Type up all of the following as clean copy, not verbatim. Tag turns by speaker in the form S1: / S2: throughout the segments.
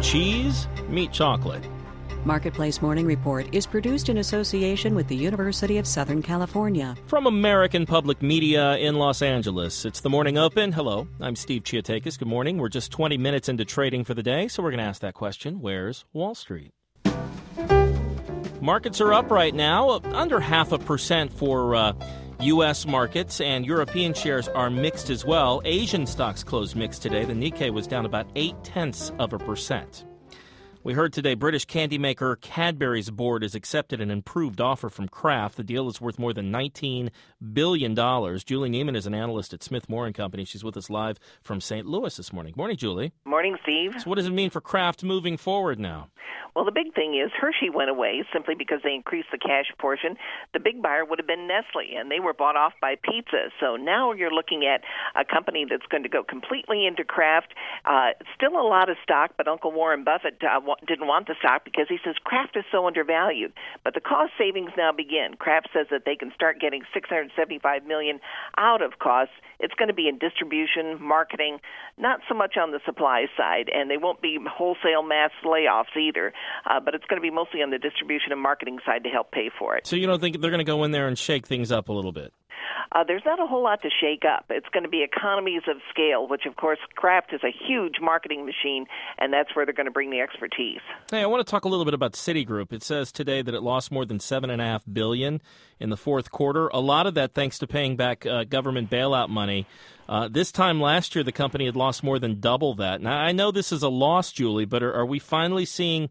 S1: cheese, meet chocolate.
S2: Marketplace Morning Report is produced in association with the University of Southern California.
S1: From American Public Media in Los Angeles, it's the Morning Open. Hello, I'm Steve Chiatakis. Good morning. We're just 20 minutes into trading for the day, so we're going to ask that question, where's Wall Street? Markets are up right now, under 0.5% for U.S. markets, and European shares are mixed as well. Asian stocks closed mixed today. The Nikkei was down about 0.8%. We heard today British candy maker Cadbury's board has accepted an improved offer from Kraft. The deal is worth more than $19 billion. Julie Neiman is an analyst at Smith Moore & Company. She's with us live from St. Louis this morning. Morning, Julie.
S3: Morning, Steve.
S1: So what does it mean for Kraft moving forward now?
S3: Well, the big thing is Hershey went away simply because they increased the cash portion. The big buyer would have been Nestle, and they were bought off by Pizza. So now you're looking at a company that's going to go completely into Kraft. Still a lot of stock, but Uncle Warren Buffett didn't want the stock because he says Kraft is so undervalued. But the cost savings now begin. Kraft says that they can start getting $675 million out of costs. It's going to be in distribution, marketing, not so much on the supply side, and they won't be wholesale mass layoffs either. But it's going to be mostly on the distribution and marketing side to help pay for it.
S1: So you don't think they're going to go in there and shake things up a little bit?
S3: There's not a whole lot to shake up. It's going to be economies of scale, which, of course, Kraft is a huge marketing machine, and that's where they're going to bring the expertise.
S1: Hey, I want to talk a little bit about Citigroup. It says today that it lost more than $7.5 billion in the fourth quarter. A lot of that thanks to paying back government bailout money. This time last year, the company had lost more than double that. Now, I know this is a loss, Julie, but are we finally seeing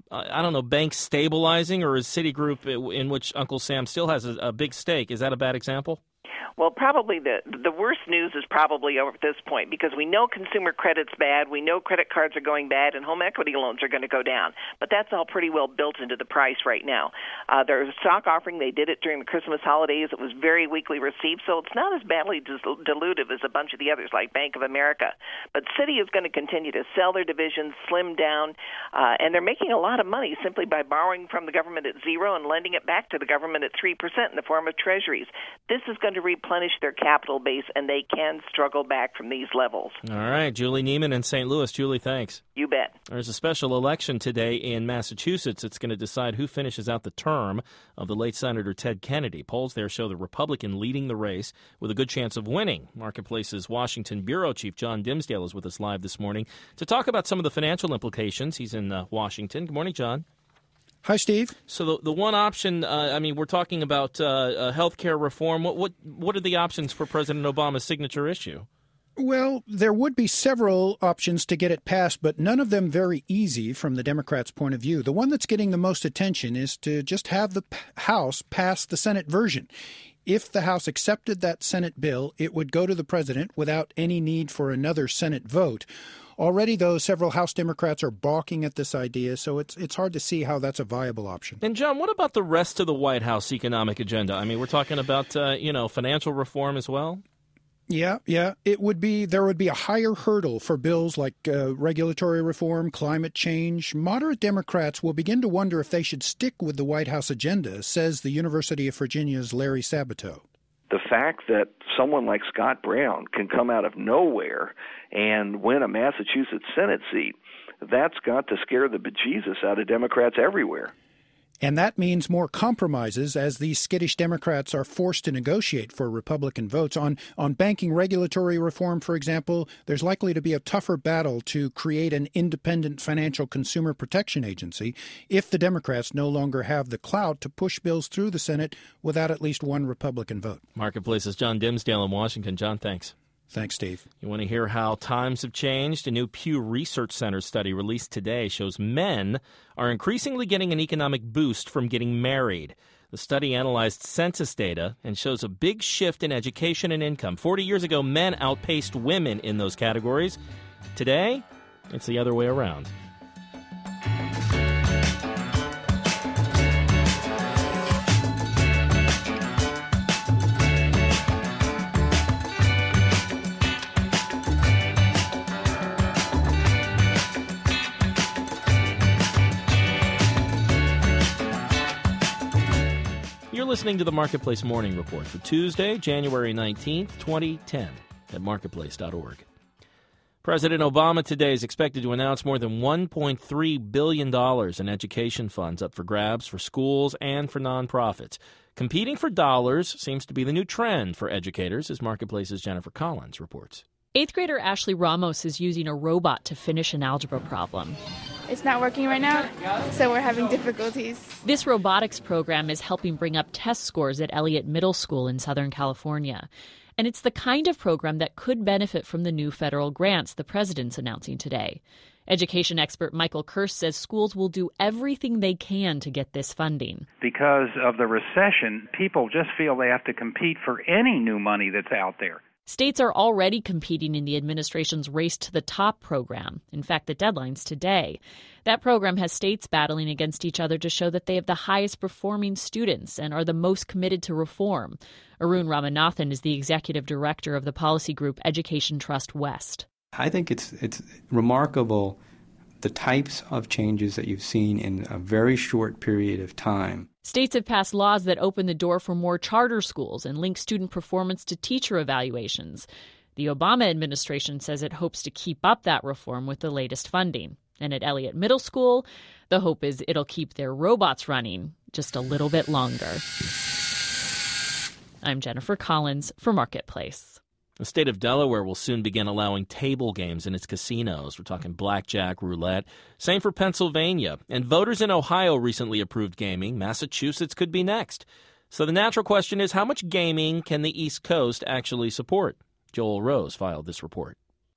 S1: banks stabilizing, or is Citigroup, in which Uncle Sam still has a big stake, is that a bad example?
S3: Well, probably the worst news is probably over at this point because we know consumer credit's bad, we know credit cards are going bad, and home equity loans are going to go down. But that's all pretty well built into the price right now. There's a stock offering. They did it during the Christmas holidays. It was very weakly received, so it's not as badly dilutive as a bunch of the others like Bank of America. But Citi is going to continue to sell their divisions, slim down, and they're making a lot of money simply by borrowing from the government at zero and lending it back to the government at 3% in the form of treasuries. This is going to replenish their capital base, and they can struggle back from these levels.
S1: All right. Julie Neiman in St. Louis. Julie, thanks.
S3: You bet.
S1: There's a special election today in Massachusetts. It's going to decide who finishes out the term of the late Senator Ted Kennedy. Polls there show the Republican leading the race with a good chance of winning. Marketplace's Washington bureau chief John Dimsdale is with us live this morning to talk about some of the financial implications. He's in Washington. Good morning, John.
S4: Hi, Steve.
S1: So the one option, we're talking about health care reform. What are the options for President Obama's signature issue?
S4: Well, there would be several options to get it passed, but none of them very easy from the Democrats' point of view. The one that's getting the most attention is to just have the House pass the Senate version. If the House accepted that Senate bill, it would go to the president without any need for another Senate vote. Already, though, several House Democrats are balking at this idea, so it's hard to see how that's a viable option.
S1: And, John, what about the rest of the White House economic agenda? I mean, we're talking about, financial reform as well?
S4: Yeah. There would be a higher hurdle for bills like regulatory reform, climate change. Moderate Democrats will begin to wonder if they should stick with the White House agenda, says the University of Virginia's Larry Sabato.
S5: The fact that someone like Scott Brown can come out of nowhere and win a Massachusetts Senate seat, that's got to scare the bejesus out of Democrats everywhere.
S4: And that means more compromises as these skittish Democrats are forced to negotiate for Republican votes. On banking regulatory reform, for example, there's likely to be a tougher battle to create an independent financial consumer protection agency if the Democrats no longer have the clout to push bills through the Senate without at least one Republican vote.
S1: Marketplace's John Dimsdale in Washington. John, thanks.
S4: Thanks, Steve.
S1: You want to hear how times have changed? A new Pew Research Center study released today shows men are increasingly getting an economic boost from getting married. The study analyzed census data and shows a big shift in education and income. 40 years ago, men outpaced women in those categories. Today, it's the other way around. You're listening to the Marketplace Morning Report for Tuesday, January 19th, 2010 at marketplace.org. President Obama today is expected to announce more than $1.3 billion in education funds up for grabs for schools and for nonprofits. Competing for dollars seems to be the new trend for educators, as Marketplace's Jennifer Collins reports.
S6: 8th grader Ashley Ramos is using a robot to finish an algebra problem.
S7: It's not working right now, so we're having difficulties.
S6: This robotics program is helping bring up test scores at Elliott Middle School in Southern California. And it's the kind of program that could benefit from the new federal grants the president's announcing today. Education expert Michael Kirst says schools will do everything they can to get this funding.
S8: Because of the recession, people just feel they have to compete for any new money that's out there.
S6: States are already competing in the administration's Race to the Top program. In fact, the deadline's today. That program has states battling against each other to show that they have the highest performing students and are the most committed to reform. Arun Ramanathan is the executive director of the policy group Education Trust West.
S9: I think it's remarkable the types of changes that you've seen in a very short period of time.
S6: States have passed laws that open the door for more charter schools and link student performance to teacher evaluations. The Obama administration says it hopes to keep up that reform with the latest funding. And at Elliott Middle School, the hope is it'll keep their robots running just a little bit longer. I'm Jennifer Collins for Marketplace.
S1: The state of Delaware will soon begin allowing table games in its casinos. We're talking blackjack, roulette. Same for Pennsylvania. And voters in Ohio recently approved gaming. Massachusetts could be next. So the natural question is, how much gaming can the East Coast actually support? Joel Rose filed this report.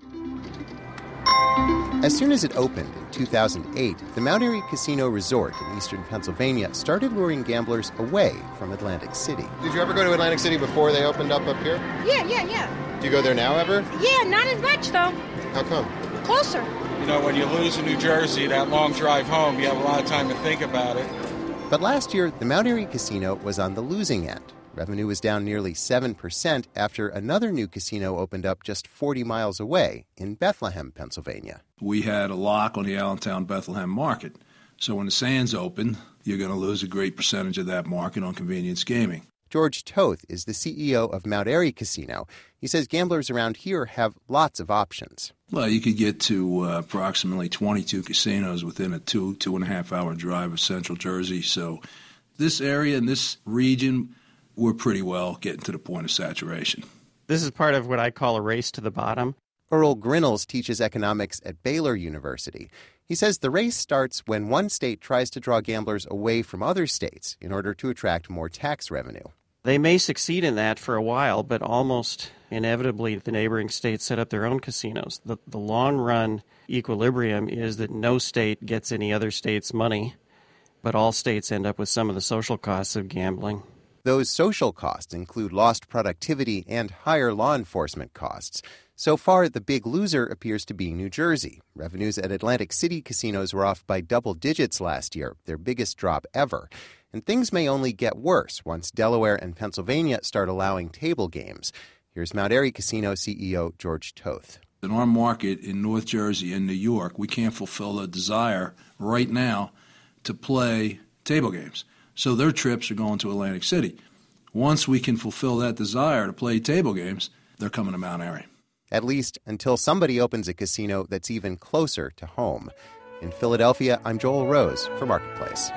S10: As soon as it opened in 2008, the Mount Airy Casino Resort in eastern Pennsylvania started luring gamblers away from Atlantic City.
S11: Did you ever go to Atlantic City before they opened up here?
S12: Yeah.
S11: Do you go there now ever?
S12: Yeah, not as much, though.
S11: How come?
S12: Closer.
S13: You know, when you lose in New Jersey, that long drive home, you have a lot of time to think about it.
S10: But last year, the Mount Airy Casino was on the losing end. Revenue was down nearly 7% after another new casino opened up just 40 miles away in Bethlehem, Pennsylvania.
S14: We had a lock on the Allentown-Bethlehem market. So when the Sands open, you're going to lose a great percentage of that market on convenience gaming.
S10: George Toth is the CEO of Mount Airy Casino. He says gamblers around here have lots of options.
S14: Well, you could get to approximately 22 casinos within a 2.5 hour drive of central Jersey. So this area and this region, we're pretty well getting to the point of saturation.
S15: This is part of what I call a race to the bottom.
S10: Earl Grinnells teaches economics at Baylor University. He says the race starts when one state tries to draw gamblers away from other states in order to attract more tax revenue.
S15: They may succeed in that for a while, but almost inevitably the neighboring states set up their own casinos. The long-run equilibrium is that no state gets any other state's money, but all states end up with some of the social costs of gambling.
S10: Those social costs include lost productivity and higher law enforcement costs. So far, the big loser appears to be New Jersey. Revenues at Atlantic City casinos were off by double digits last year, their biggest drop ever. And things may only get worse once Delaware and Pennsylvania start allowing table games. Here's Mount Airy Casino CEO George Toth.
S14: In our market in North Jersey and New York, we can't fulfill the desire right now to play table games. So their trips are going to Atlantic City. Once we can fulfill that desire to play table games, they're coming to Mount Airy.
S10: At least until somebody opens a casino that's even closer to home. In Philadelphia, I'm Joel Rose for Marketplace.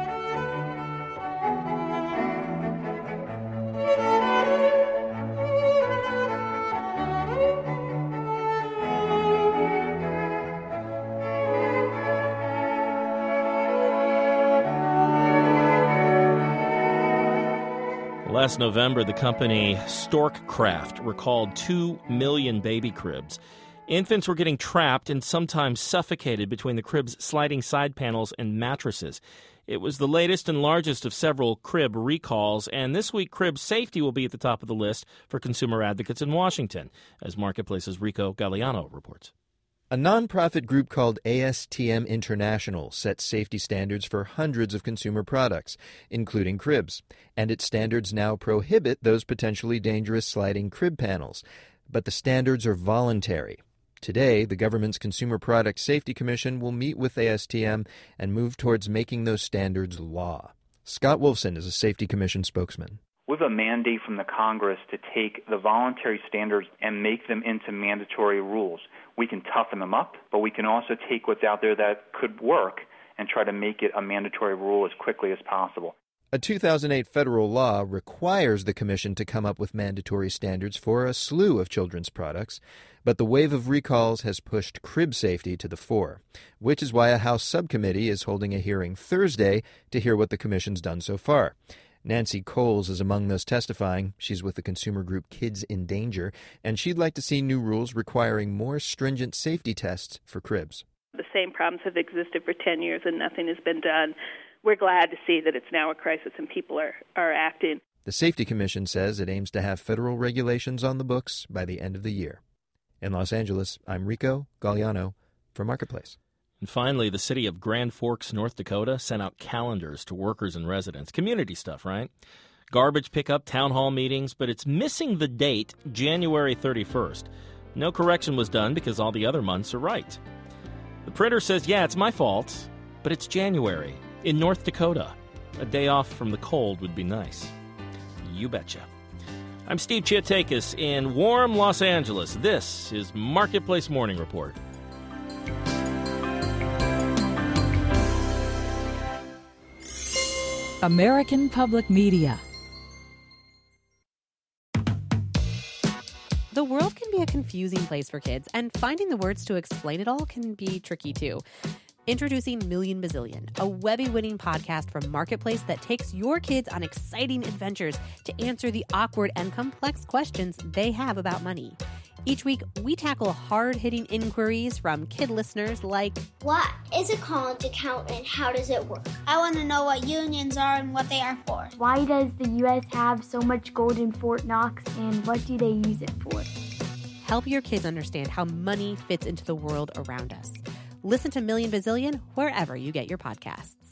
S1: Last November, the company Storkcraft recalled 2 million baby cribs. Infants were getting trapped and sometimes suffocated between the crib's sliding side panels and mattresses. It was the latest and largest of several crib recalls, and this week crib safety will be at the top of the list for consumer advocates in Washington, as Marketplace's Rico Galliano reports.
S16: A nonprofit group called ASTM International sets safety standards for hundreds of consumer products, including cribs, and its standards now prohibit those potentially dangerous sliding crib panels. But the standards are voluntary. Today, the government's Consumer Product Safety Commission will meet with ASTM and move towards making those standards law. Scott Wolfson is a Safety Commission spokesman.
S17: We have a mandate from the Congress to take the voluntary standards and make them into mandatory rules. we can toughen them up, but we can also take what's out there that could work and try to make it a mandatory rule as quickly as possible.
S16: A 2008 federal law requires the Commission to come up with mandatory standards for a slew of children's products, but the wave of recalls has pushed crib safety to the fore, which is why a House subcommittee is holding a hearing Thursday to hear what the Commission's done so far. Nancy Coles is among those testifying. She's with the consumer group Kids in Danger, and she'd like to see new rules requiring more stringent safety tests for cribs.
S18: The same problems have existed for 10 years and nothing has been done. We're glad to see that it's now a crisis and people are acting.
S16: The Safety Commission says it aims to have federal regulations on the books by the end of the year. In Los Angeles, I'm Rico Galliano for Marketplace.
S1: And finally, the city of Grand Forks, North Dakota, sent out calendars to workers and residents. Community stuff, right? Garbage pickup, town hall meetings, but it's missing the date, January 31st. No correction was done because all the other months are right. The printer says, yeah, it's my fault, but it's January in North Dakota. A day off from the cold would be nice. You betcha. I'm Steve Chiatakis in warm Los Angeles. This is Marketplace Morning Report.
S19: American Public Media.
S20: The world can be a confusing place for kids, and finding the words to explain it all can be tricky too. Introducing Million Bazillion, a Webby-winning podcast from Marketplace that takes your kids on exciting adventures to answer the awkward and complex questions they have about money. Each week, we tackle hard-hitting inquiries from kid listeners like,
S21: what is a college account and how does it work?
S12: I want to know what unions are and what they are for.
S22: Why does the U.S. have so much gold in Fort Knox and what do they use it for?
S20: Help your kids understand how money fits into the world around us. Listen to Million Bazillion wherever you get your podcasts.